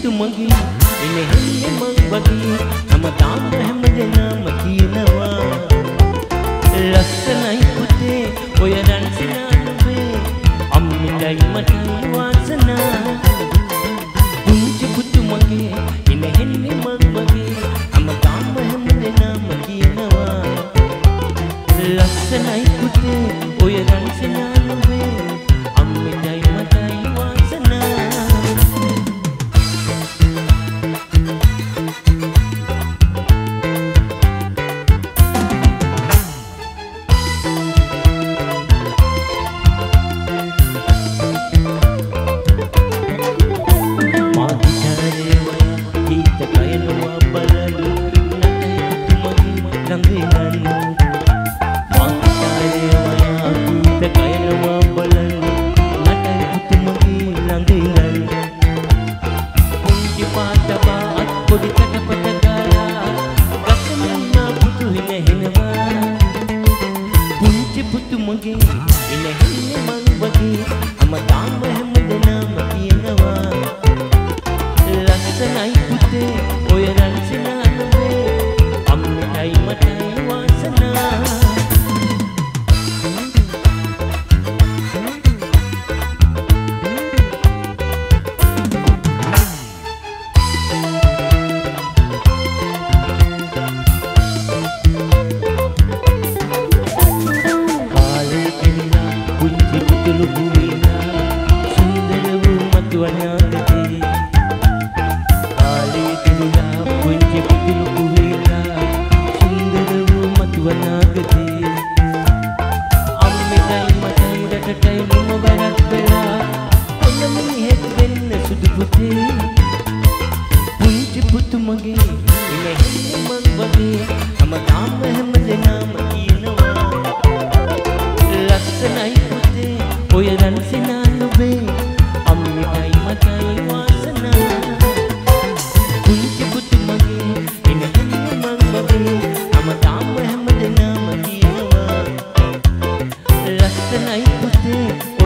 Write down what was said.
පුතු මගේ එනෙන්නේ මං වගේ හැමදාම හැමදෙනාම කියනවා ලස්සනයි පුතේ ඔය රන්සිනා නුඹේ අම්මිටයි මටයි වාසනා පුංචි පුතු මගේ එනෙන්නේ මං වගේ හැමදාම හැමදෙනාම කියනවා ලස්සනයි පුතේ ඔය රන්සිනා නුඹේ අම්මිටයි මටයි වාසනා last night,